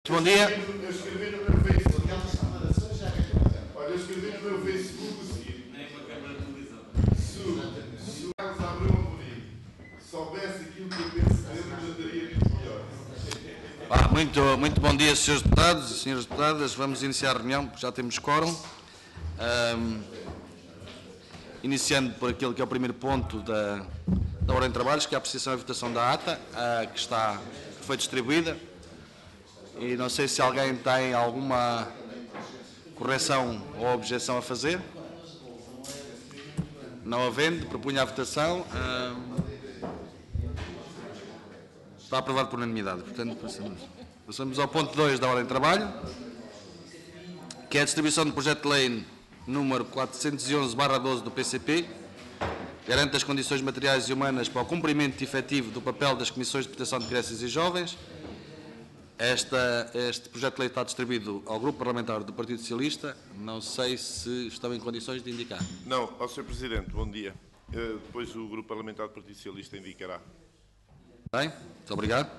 Bom dia. Eu escrevi no meu Facebook. Olha, eu escrevi no meu Facebook o seguinte. Nem uma câmara de televisão. Se o Carlos Abreu Amorim soubesse aquilo que eu penso dele, já teria muito melhor. Muito bom dia, senhores deputados e senhoras deputadas. Vamos iniciar a reunião, já temos quórum. Iniciando por aquele que é o primeiro ponto da ordem de trabalhos, que é a apreciação e votação da ata, que foi distribuída. E não sei se alguém tem alguma correção ou objeção a fazer. Não havendo, propunha a votação. Está aprovado por unanimidade. Portanto, passamos ao ponto 2 da ordem de trabalho, que é a distribuição do projeto de lei número 411/12 do PCP, garante as condições materiais e humanas para o cumprimento efetivo do papel das Comissões de Proteção de Crianças e Jovens. Este projeto de lei está distribuído ao Grupo Parlamentar do Partido Socialista. Não sei se estão em condições de indicar. Não, Sr. Presidente, bom dia. Depois o Grupo Parlamentar do Partido Socialista indicará. Bem, muito obrigado.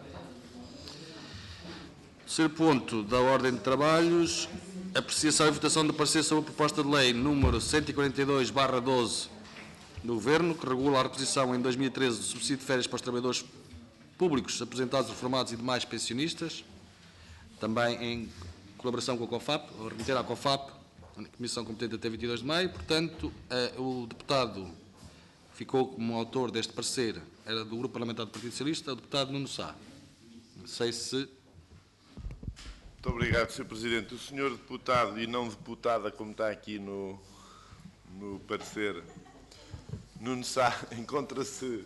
Terceiro ponto da ordem de trabalhos, apreciação e votação do parecer sobre a proposta de lei número 142/12 do Governo, que regula a reposição em 2013 do subsídio de férias para os trabalhadores públicos, aposentados, reformados e demais pensionistas, também em colaboração com a COFAP, ou remeter à COFAP, a Comissão Competente até 22 de maio. Portanto, o deputado que ficou como autor deste parecer era do Grupo Parlamentar do Partido Socialista, o deputado Nuno Sá. Não sei se... Muito obrigado, Sr. Presidente. O senhor deputado e não deputada, como está aqui no parecer, Nuno Sá, encontra-se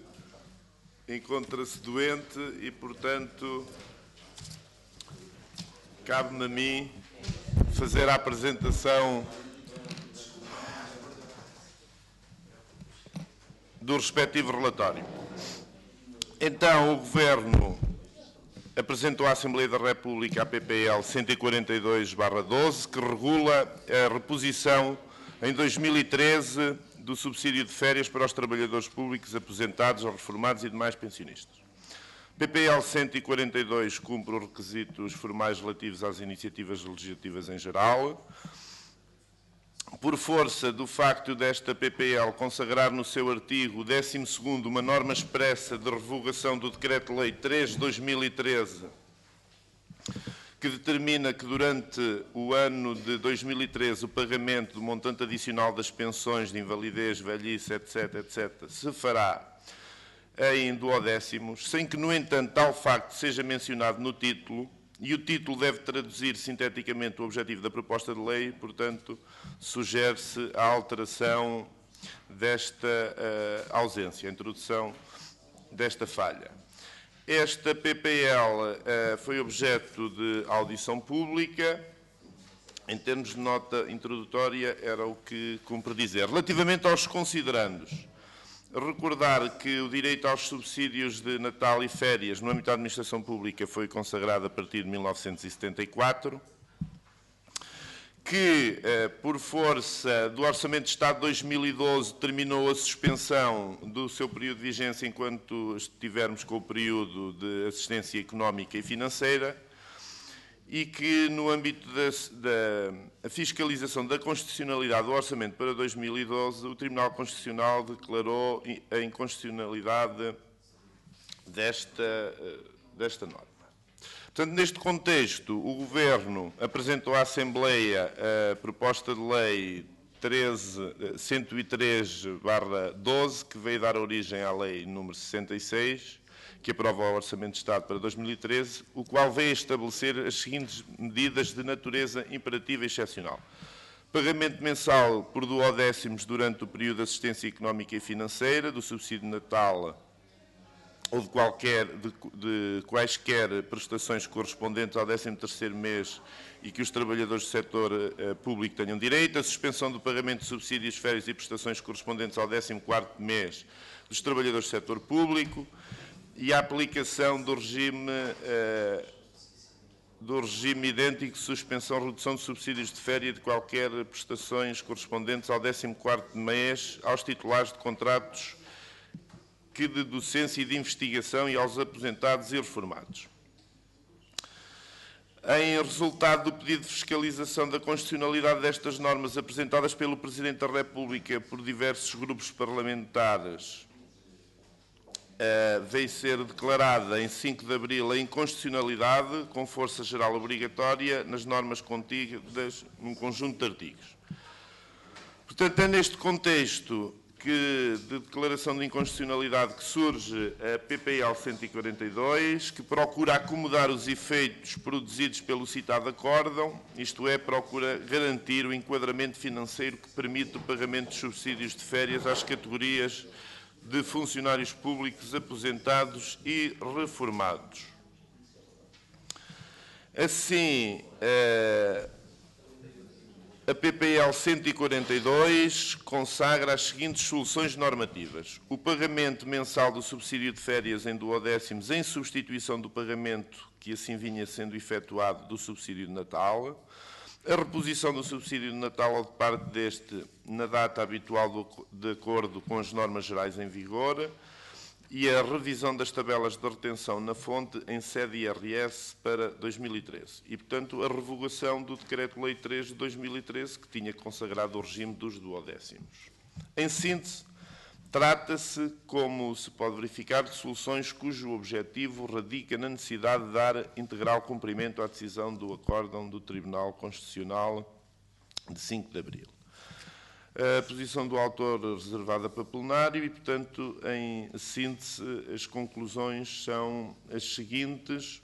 doente e, portanto, cabe-me a mim fazer a apresentação do respectivo relatório. Então, o Governo apresentou à Assembleia da República a PPL 142/12, que regula a reposição em 2013 do subsídio de férias para os trabalhadores públicos, aposentados, reformados e demais pensionistas. PPL 142 cumpre os requisitos formais relativos às iniciativas legislativas em geral. Por força do facto desta PPL consagrar no seu artigo 12º uma norma expressa de revogação do Decreto-Lei 3/2013, que determina que durante o ano de 2013 o pagamento do montante adicional das pensões de invalidez, velhice, etc., se fará em duodécimos, sem que, no entanto, tal facto seja mencionado no título, e o título deve traduzir sinteticamente o objetivo da proposta de lei. Portanto, sugere-se a alteração desta ausência, a introdução desta falha. Esta PPL foi objeto de audição pública. Em termos de nota introdutória, era o que cumpre dizer. Relativamente aos considerandos, recordar que o direito aos subsídios de Natal e férias no âmbito da administração pública foi consagrado a partir de 1974, que, por força do Orçamento de Estado de 2012, terminou a suspensão do seu período de vigência enquanto estivermos com o período de assistência económica e financeira, e que, no âmbito da fiscalização da constitucionalidade do Orçamento para 2012, o Tribunal Constitucional declarou a inconstitucionalidade desta norma. Portanto, neste contexto, o Governo apresentou à Assembleia a proposta de lei 103/12, que veio dar origem à lei número 66, que aprova o Orçamento de Estado para 2013, o qual veio estabelecer as seguintes medidas de natureza imperativa e excepcional. Pagamento mensal por duodécimos durante o período de assistência económica e financeira, do subsídio de Natal ou de quaisquer prestações correspondentes ao 13º mês e que os trabalhadores do setor público tenham direito, a suspensão do pagamento de subsídios, férias e prestações correspondentes ao 14º mês dos trabalhadores do setor público, e a aplicação do regime idêntico de suspensão, redução de subsídios de férias e de qualquer prestações correspondentes ao 14º mês aos titulares de contratos de docência e de investigação e aos aposentados e reformados. Em resultado do pedido de fiscalização da constitucionalidade destas normas apresentadas pelo Presidente da República por diversos grupos parlamentares, veio ser declarada em 5 de abril a inconstitucionalidade com força geral obrigatória nas normas contidas num conjunto de artigos. Portanto, é neste contexto de declaração de inconstitucionalidade que surge a PPL 142, que procura acomodar os efeitos produzidos pelo citado acórdão, isto é, procura garantir o enquadramento financeiro que permite o pagamento de subsídios de férias às categorias de funcionários públicos aposentados e reformados. Assim, a PPL 142 consagra as seguintes soluções normativas: o pagamento mensal do subsídio de férias em duodécimos em substituição do pagamento que assim vinha sendo efetuado do subsídio de Natal, a reposição do subsídio de Natal de parte deste na data habitual de acordo com as normas gerais em vigor e a revisão das tabelas de retenção na fonte em sede IRS para 2013. E, portanto, a revogação do Decreto-Lei 3 de 2013, que tinha consagrado o regime dos duodécimos. Em síntese, trata-se, como se pode verificar, de soluções cujo objetivo radica na necessidade de dar integral cumprimento à decisão do acórdão do Tribunal Constitucional de 5 de abril. A posição do autor reservada para plenário e, portanto, em síntese, as conclusões são as seguintes.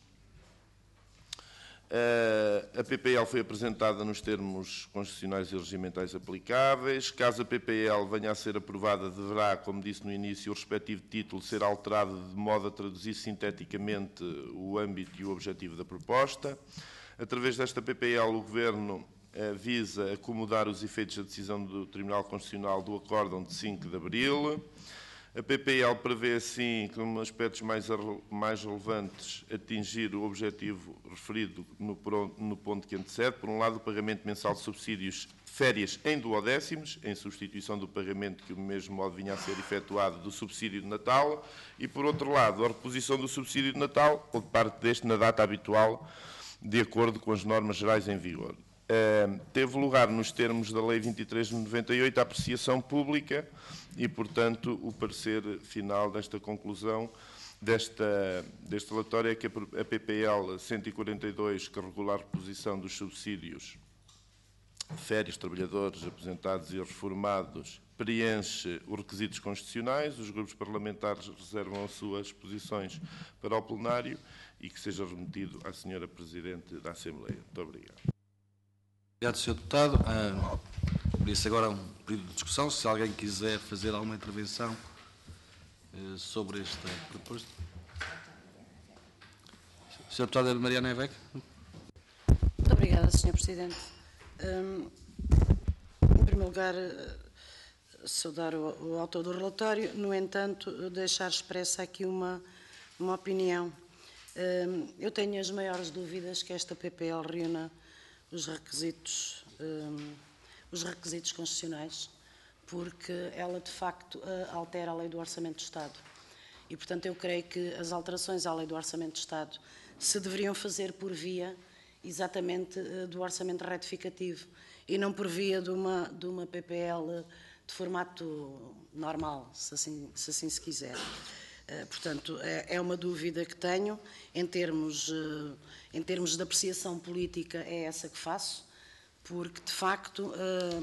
A PPL foi apresentada nos termos constitucionais e regimentais aplicáveis. Caso a PPL venha a ser aprovada, deverá, como disse no início, o respectivo título ser alterado de modo a traduzir sinteticamente o âmbito e o objetivo da proposta. Através desta PPL, o Governo visa acomodar os efeitos da decisão do Tribunal Constitucional do acórdão de 5 de abril. A PPL prevê, assim, como aspectos mais relevantes, atingir o objetivo referido no ponto que antecede. Por um lado, o pagamento mensal de subsídios de férias em duodécimos, em substituição do pagamento que, do mesmo modo, vinha a ser efetuado do subsídio de Natal. E, por outro lado, a reposição do subsídio de Natal, ou de parte deste, na data habitual, de acordo com as normas gerais em vigor. Teve lugar, nos termos da Lei 23 de 98, a apreciação pública e, portanto, o parecer final desta conclusão deste relatório é que a PPL 142, que regula a reposição dos subsídios de férias, trabalhadores, aposentados e reformados, preenche os requisitos constitucionais. Os grupos parlamentares reservam as suas posições para o plenário e que seja remetido à Sra. Presidente da Assembleia. Muito obrigado. Obrigado, Sr. Deputado. Abre-se agora um período de discussão. Se alguém quiser fazer alguma intervenção sobre esta proposta. Sr. Deputado Mariana Évêque. Muito obrigada, Sr. Presidente. Em primeiro lugar, saudar o autor do relatório. No entanto, deixar expressa aqui uma opinião. Eu tenho as maiores dúvidas que esta PPL reúna os requisitos constitucionais, porque ela, de facto, altera a Lei do Orçamento de Estado. E, portanto, eu creio que as alterações à Lei do Orçamento de Estado se deveriam fazer por via, exatamente, do orçamento retificativo e não por via de uma PPL de formato normal, se assim se quiser. Portanto, é uma dúvida que tenho. Em termos de apreciação política, é essa que faço, porque, de facto,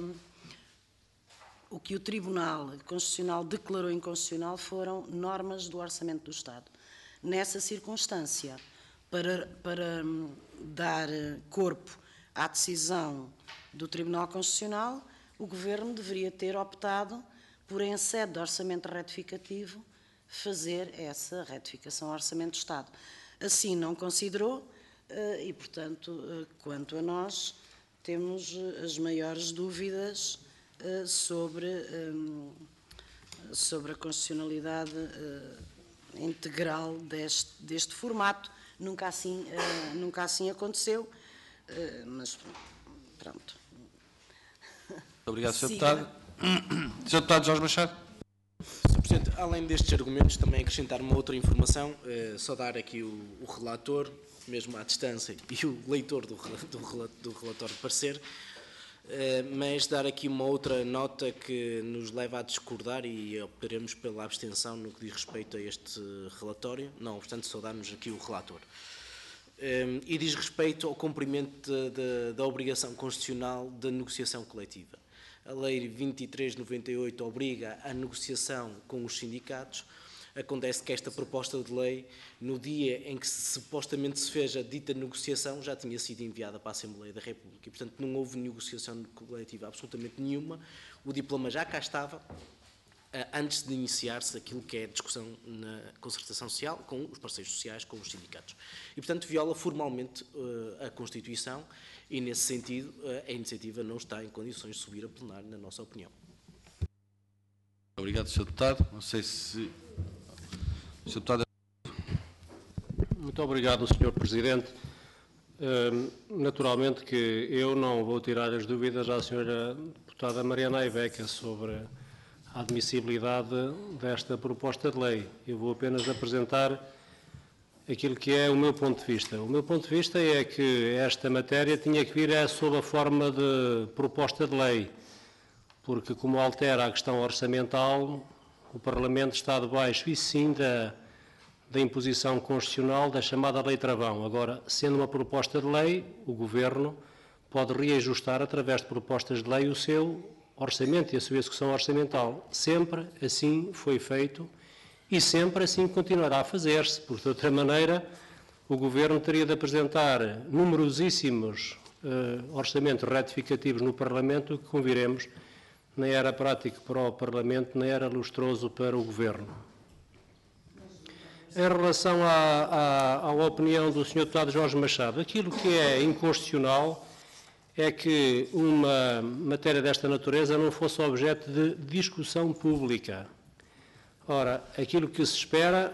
o que o Tribunal Constitucional declarou inconstitucional foram normas do Orçamento do Estado. Nessa circunstância, para dar corpo à decisão do Tribunal Constitucional, o Governo deveria ter optado por, em sede de orçamento retificativo, fazer essa retificação ao Orçamento do Estado. Assim não considerou e, portanto, quanto a nós, temos as maiores dúvidas sobre a constitucionalidade integral deste formato. Nunca assim aconteceu, mas pronto. Obrigado, Sr. Deputado. Sr. Deputado Jorge Machado. Sr. Presidente, além destes argumentos, também acrescentar uma outra informação, só dar aqui o relator mesmo à distância, e o leitor do relatório de parecer, mas dar aqui uma outra nota que nos leva a discordar e optaremos pela abstenção no que diz respeito a este relatório, não obstante saudamos aqui o relator. E diz respeito ao cumprimento da obrigação constitucional da negociação coletiva. A Lei 2398 obriga a negociação com os sindicatos. Acontece que esta proposta de lei, no dia em que supostamente se fez a dita negociação, já tinha sido enviada para a Assembleia da República e, portanto, não houve negociação coletiva absolutamente nenhuma. O diploma já cá estava, antes de iniciar-se aquilo que é a discussão na concertação social, com os parceiros sociais, com os sindicatos. E, portanto, viola formalmente a Constituição e, nesse sentido, a iniciativa não está em condições de subir a plenário, na nossa opinião. Obrigado, Sr. Deputado. Não sei se... Sr. Deputado... Muito obrigado, Sr. Presidente. Naturalmente que eu não vou tirar as dúvidas à Sra. Deputada Mariana Aiveca sobre a admissibilidade desta proposta de lei. Eu vou apenas apresentar aquilo que é o meu ponto de vista. O meu ponto de vista é que esta matéria tinha que vir sob a forma de proposta de lei, porque como altera a questão orçamental, o Parlamento está debaixo, isso sim, da imposição constitucional da chamada Lei Travão. Agora, sendo uma proposta de lei, o Governo pode reajustar através de propostas de lei o seu orçamento e a sua execução orçamental. Sempre assim foi feito e sempre assim continuará a fazer-se, porque de outra maneira o Governo teria de apresentar numerosíssimos orçamentos retificativos no Parlamento, o que conviremos nem era prático para o Parlamento, nem era lustroso para o Governo. Em relação à opinião do Sr. Deputado Jorge Machado, aquilo que é inconstitucional é que uma matéria desta natureza não fosse objeto de discussão pública. Ora, aquilo que se espera,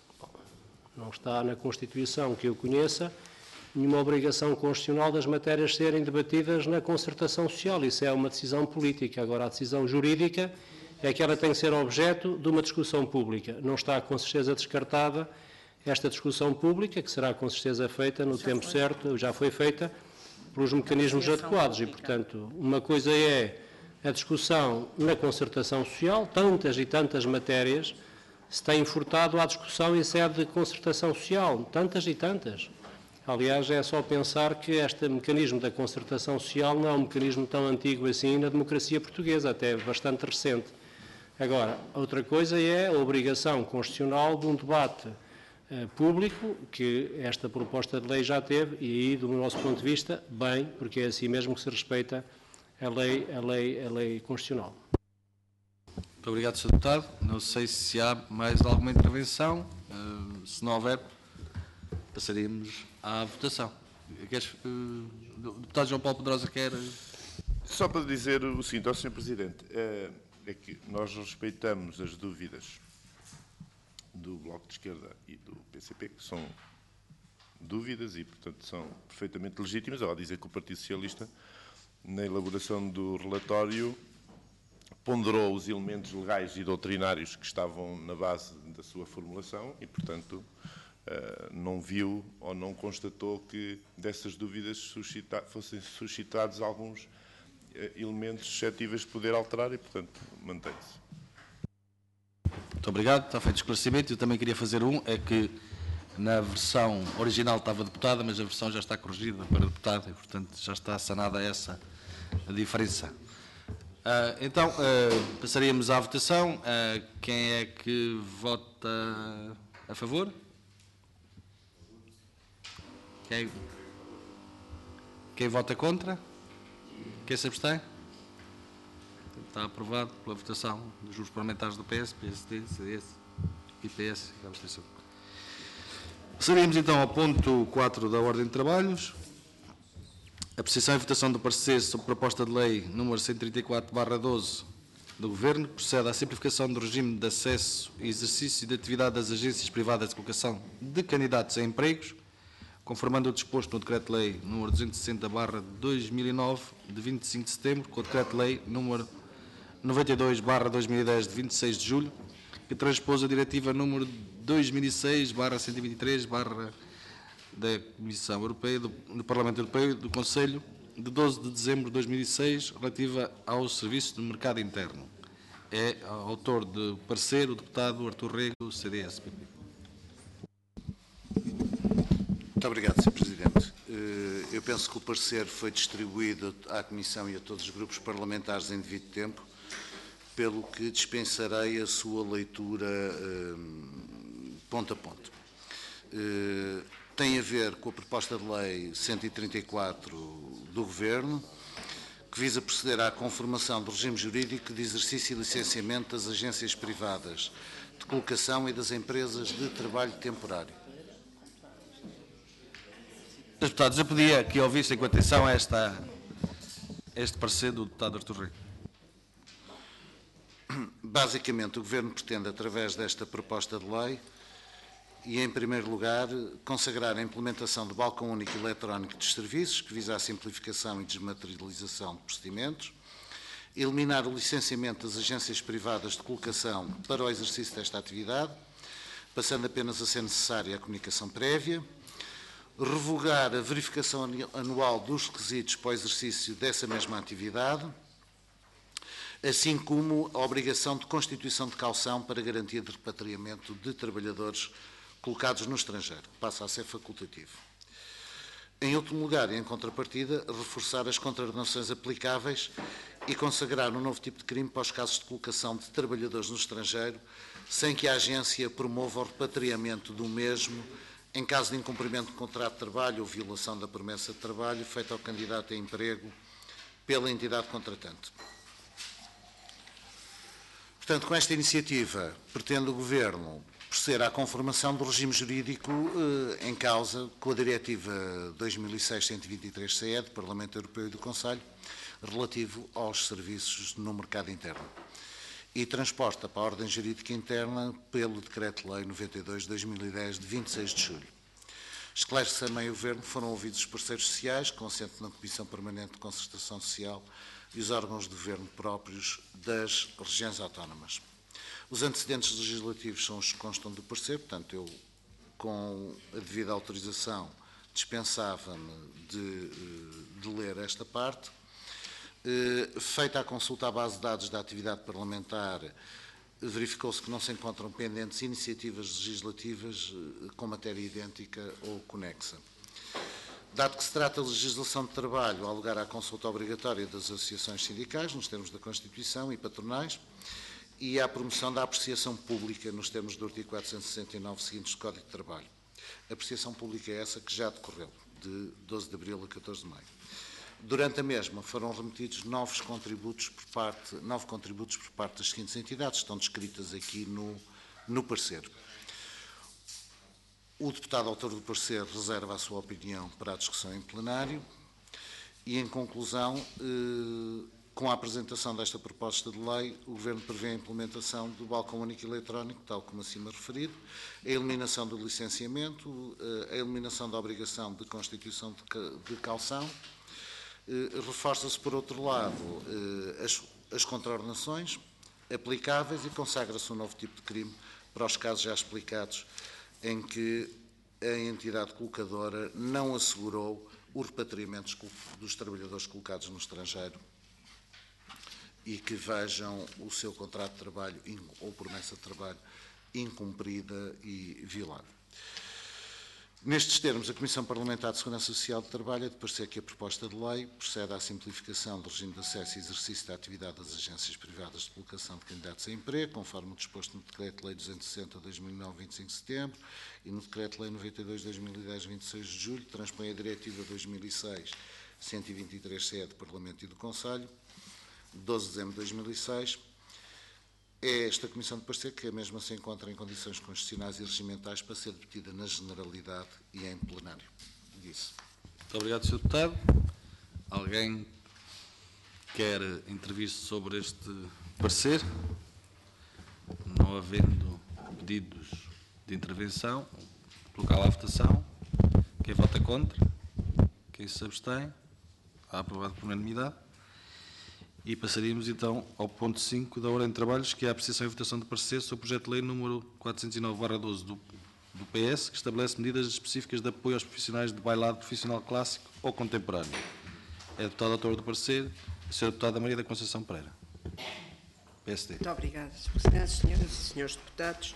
não está na Constituição que eu conheça, nenhuma obrigação constitucional das matérias serem debatidas na concertação social. Isso é uma decisão política. Agora, a decisão jurídica é que ela tem que ser objeto de uma discussão pública. Não está, com certeza, descartada esta discussão pública, que será, com certeza, feita no tempo certo, já foi feita, pelos mecanismos adequados. E, portanto, uma coisa é a discussão na concertação social, tantas e tantas matérias se têm furtado à discussão em sede de concertação social, tantas e tantas. Aliás, é só pensar que este mecanismo da concertação social não é um mecanismo tão antigo assim na democracia portuguesa, até bastante recente. Agora, outra coisa é a obrigação constitucional de um debate público, que esta proposta de lei já teve, e aí, do nosso ponto de vista, bem, porque é assim mesmo que se respeita a lei constitucional. Muito obrigado, Sr. Deputado. Não sei se há mais alguma intervenção. Se não houver, passaríamos à votação. O deputado João Paulo Pedrosa quer... Só para dizer o seguinte ao Sr. Presidente, é que nós respeitamos as dúvidas do Bloco de Esquerda e do PCP, que são dúvidas e, portanto, são perfeitamente legítimas, ao dizer que o Partido Socialista, na elaboração do relatório, ponderou os elementos legais e doutrinários que estavam na base da sua formulação e, portanto, não viu ou não constatou que dessas dúvidas fossem suscitados alguns elementos suscetíveis de poder alterar e, portanto, mantém-se. Muito obrigado, está feito o esclarecimento. Eu também queria fazer é que na versão original estava deputada, mas a versão já está corrigida para deputada e, portanto, já está sanada essa a diferença. Então, passaríamos à votação. Quem é que vota a favor? Quem vota contra? Quem se abstém? Está aprovado pela votação dos grupos parlamentares do PS, PSD, CDS e PS. Passaríamos então ao ponto 4 da ordem de trabalhos. Apreciação e votação do parecer sobre proposta de lei número 134/12 do Governo, que procede à simplificação do regime de acesso e exercício de atividade das agências privadas de colocação de candidatos a empregos, conformando o disposto no Decreto-Lei número 260/2009, de 25 de setembro, com o Decreto-Lei número 92/2010, de 26 de julho, que transpôs a Diretiva número 2006/123/CE da Comissão Europeia, do Parlamento Europeu e do Conselho de 12 de dezembro de 2006, relativa aos serviços de mercado interno. É autor do parecer o deputado Artur Rego, CDS-PP. Muito obrigado, Sr. Presidente. Eu penso que o parecer foi distribuído à Comissão e a todos os grupos parlamentares em devido tempo, pelo que dispensarei a sua leitura ponto a ponto. Tem a ver com a proposta de lei 134 do Governo, que visa proceder à conformação do regime jurídico de exercício e licenciamento das agências privadas de colocação e das empresas de trabalho temporário. Deputados, eu pedia que ouvissem com atenção este parecer do deputado Artur Rego. Basicamente, o Governo pretende, através desta proposta de lei, e, em primeiro lugar, consagrar a implementação do balcão único eletrónico dos serviços, que visa a simplificação e desmaterialização de procedimentos, eliminar o licenciamento das agências privadas de colocação para o exercício desta atividade, passando apenas a ser necessária a comunicação prévia, revogar a verificação anual dos requisitos para o exercício dessa mesma atividade, assim como a obrigação de constituição de caução para garantia de repatriamento de trabalhadores colocados no estrangeiro, que passa a ser facultativo. Em último lugar, e em contrapartida, reforçar as contraordenações aplicáveis e consagrar um novo tipo de crime para os casos de colocação de trabalhadores no estrangeiro, sem que a agência promova o repatriamento do mesmo em caso de incumprimento de contrato de trabalho ou violação da promessa de trabalho feita ao candidato a emprego pela entidade contratante. Portanto, com esta iniciativa, pretende o Governo proceder à conformação do regime jurídico em causa com a Diretiva 2006-123/CE do Parlamento Europeu e do Conselho, relativo aos serviços no mercado interno, e transposta para a ordem jurídica interna pelo Decreto-Lei 92/2010, de 26 de julho. Esclarece também o Governo que foram ouvidos os parceiros sociais, consciente na Comissão Permanente de Concertação Social e os órgãos de governo próprios das regiões autónomas. Os antecedentes legislativos são os que constam do parecer, portanto, eu, com a devida autorização, dispensava-me de ler esta parte. Feita a consulta à base de dados da atividade parlamentar, verificou-se que não se encontram pendentes iniciativas legislativas com matéria idêntica ou conexa. Dado que se trata de legislação de trabalho, há lugar à consulta obrigatória das associações sindicais, nos termos da Constituição, e patronais, e à promoção da apreciação pública, nos termos do artigo 469 seguintes do Código de Trabalho. A apreciação pública é essa que já decorreu, de 12 de abril a 14 de maio. Durante a mesma foram remetidos 9 contributos por parte das seguintes entidades, estão descritas aqui no parecer. O deputado autor do parecer reserva a sua opinião para a discussão em plenário e, em conclusão, com a apresentação desta proposta de lei, o Governo prevê a implementação do balcão único eletrónico, tal como acima referido, a eliminação do licenciamento, a eliminação da obrigação de constituição de caução. Reforça-se, por outro lado, as contraordenações aplicáveis e consagra-se um novo tipo de crime para os casos já explicados em que a entidade colocadora não assegurou o repatriamento dos trabalhadores colocados no estrangeiro e que vejam o seu contrato de trabalho ou promessa de trabalho incumprida e violada. Nestes termos, a Comissão Parlamentar de Segurança Social e de Trabalho é de parecer que a proposta de lei procede à simplificação do regime de acesso e exercício da atividade das agências privadas de colocação de candidatos a emprego, conforme o disposto no Decreto-Lei 260/2009, 25 de setembro, e no Decreto-Lei 92/2010, 26 de julho, que transpõe a Diretiva 2006-123/CE do Parlamento e do Conselho, 12 de dezembro de 2006, é esta Comissão de parecer que a mesma se encontra em condições constitucionais e regimentais para ser debatida na generalidade e em plenário. Disse. Muito obrigado, Sr. Deputado. Alguém quer intervir sobre este parecer? Não havendo pedidos de intervenção, colocá-lo à votação. Quem vota contra? Quem se abstém? Está aprovado por unanimidade. E passaríamos então ao ponto 5 da ordem de trabalhos, que é a apreciação e votação de parecer sobre o projeto de lei número 409/12 do do PS, que estabelece medidas específicas de apoio aos profissionais de bailado profissional clássico ou contemporâneo. É a deputada autora do parecer, a senhora deputada Maria da Conceição Pereira. PSD. Muito obrigada, Sr. Presidente, senhoras e senhores deputados.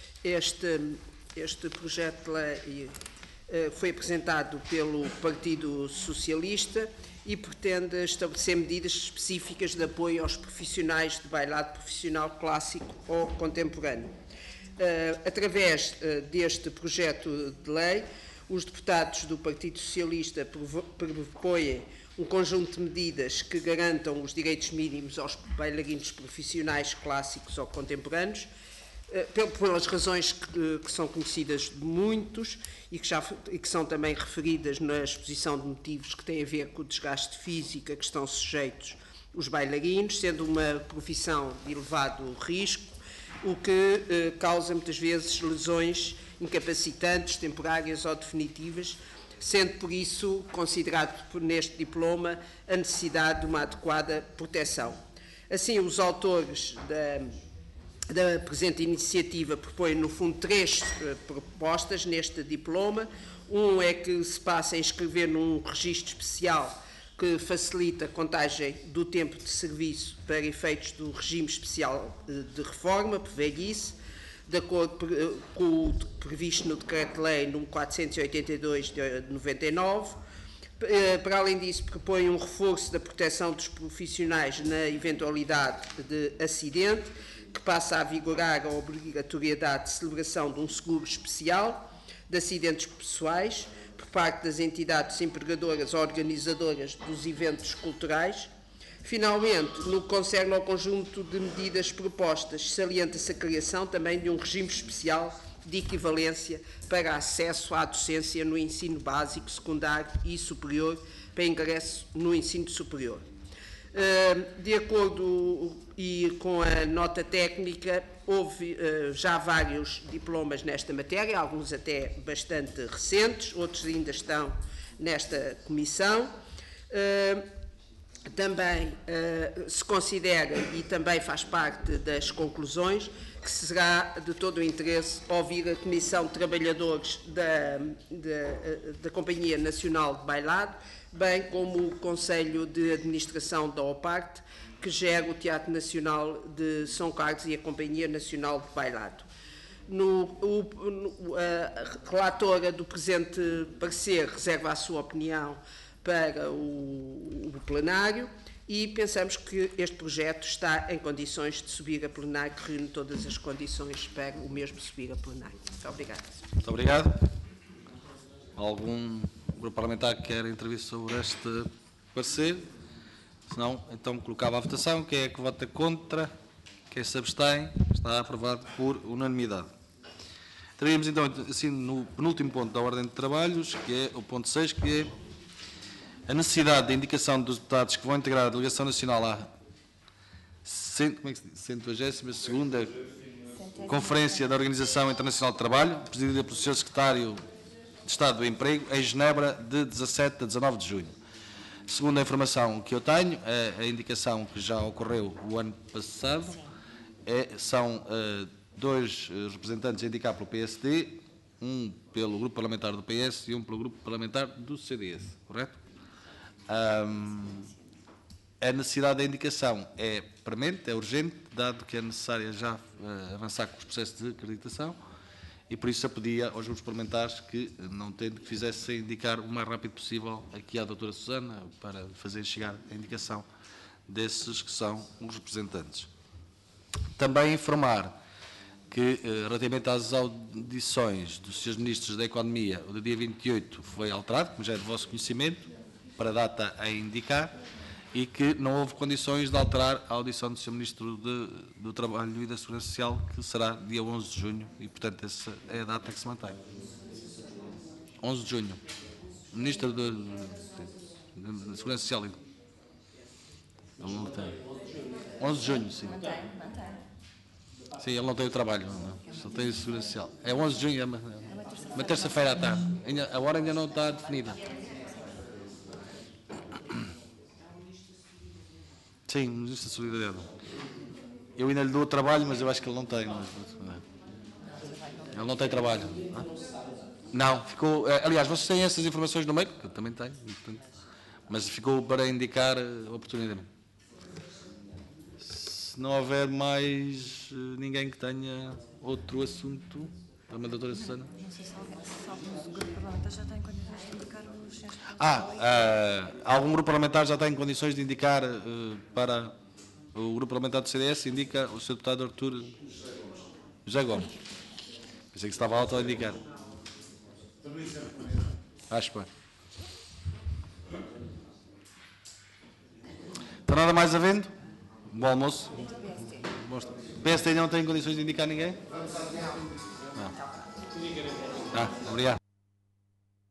Este projeto de lei foi apresentado pelo Partido Socialista e pretende estabelecer medidas específicas de apoio aos profissionais de bailado profissional clássico ou contemporâneo. Através deste projeto de lei, os deputados do Partido Socialista propõem um conjunto de medidas que garantam os direitos mínimos aos bailarinos profissionais clássicos ou contemporâneos, pelas razões que são conhecidas de muitos e que são também referidas na exposição de motivos que têm a ver com o desgaste físico a que estão sujeitos os bailarinos, sendo uma profissão de elevado risco, o que causa muitas vezes lesões incapacitantes, temporárias ou definitivas, sendo por isso considerado neste diploma a necessidade de uma adequada proteção. Assim, os autores da presente iniciativa propõem, no fundo, 3 propostas neste diploma. Um é que se passe a inscrever num registro especial que facilita a contagem do tempo de serviço para efeitos do regime especial de reforma, por velhice, de acordo com o previsto no Decreto-Lei nº 482 de 99. Para além disso, propõe um reforço da proteção dos profissionais na eventualidade de acidente, que passa a vigorar a obrigatoriedade de celebração de um seguro especial de acidentes pessoais por parte das entidades empregadoras ou organizadoras dos eventos culturais. Finalmente, no que concerne ao conjunto de medidas propostas, salienta-se a criação também de um regime especial de equivalência para acesso à docência no ensino básico, secundário e superior, para ingresso no ensino superior. De acordo com a nota técnica, houve já vários diplomas nesta matéria, alguns até bastante recentes, outros ainda estão nesta comissão. Também se considera, e também faz parte das conclusões, que será de todo o interesse ouvir a Comissão de Trabalhadores da Companhia Nacional de Bailado, bem como o Conselho de Administração da OPART, que gera o Teatro Nacional de São Carlos e a Companhia Nacional de Bailado. A relatora do presente parecer reserva a sua opinião para o plenário e pensamos que este projeto está em condições de subir a plenário, que reúne todas as condições para o mesmo subir a plenário. Muito obrigada. Muito obrigado. Algum grupo parlamentar que quer intervir sobre este parecer? Se não, então colocava à votação. Quem é que vota contra? Quem se abstém? Está aprovado por unanimidade. Teríamos então, assim, no penúltimo ponto da ordem de trabalhos, que é o ponto 6, que é a necessidade de indicação dos deputados que vão integrar a Delegação Nacional à 122ª Conferência da Organização Internacional de Trabalho, presidida pelo Sr. Secretário de Estado do Emprego, em Genebra, de 17 a 19 de junho. Segundo a informação que eu tenho, a indicação que já ocorreu o ano passado, são 2 representantes a indicar pelo PSD, um pelo grupo parlamentar do PS e um pelo grupo parlamentar do CDS, correto? A necessidade da indicação é premente, é urgente, dado que é necessário já avançar com os processos de acreditação e por isso eu pedia aos grupos parlamentares que, não tendo, que fizessem indicar o mais rápido possível aqui à doutora Susana para fazer chegar a indicação desses que são os representantes. Também informar que, relativamente às audições dos Srs. Ministros da Economia, o do dia 28 foi alterado, como já é de vosso conhecimento, para a data a indicar, e que não houve condições de alterar a audição do Sr. Ministro do Trabalho e da Segurança Social, que será dia 11 de junho, e, portanto, essa é a data que se mantém. 11 de junho. Ministro da Segurança Social. Ele não tem. 11 de junho, sim. Sim, ele não tem o trabalho, não. Só tem a Segurança Social. É 11 de junho, é uma terça-feira à tarde. A hora ainda não está definida. Sim, Ministro da Solidariedade. Eu ainda lhe dou o trabalho, mas eu acho que ele não tem. Ele não tem trabalho. Não, ficou... Aliás, vocês têm essas informações no meio? Eu também tenho. Portanto, mas ficou para indicar oportunidamente. Se não houver mais ninguém que tenha outro assunto... Também, doutora Susana? Não sei se algum grupo parlamentar já tem condições de indicar os senhores. Algum grupo parlamentar já tem condições de indicar para o grupo parlamentar do CDS, indica o Sr. Deputado Artur José Gomes. Pensei que estava alto a indicar. Acho bem. Está nada mais havendo? Bom almoço. PSD não tem condições de indicar ninguém? Não. Obrigado.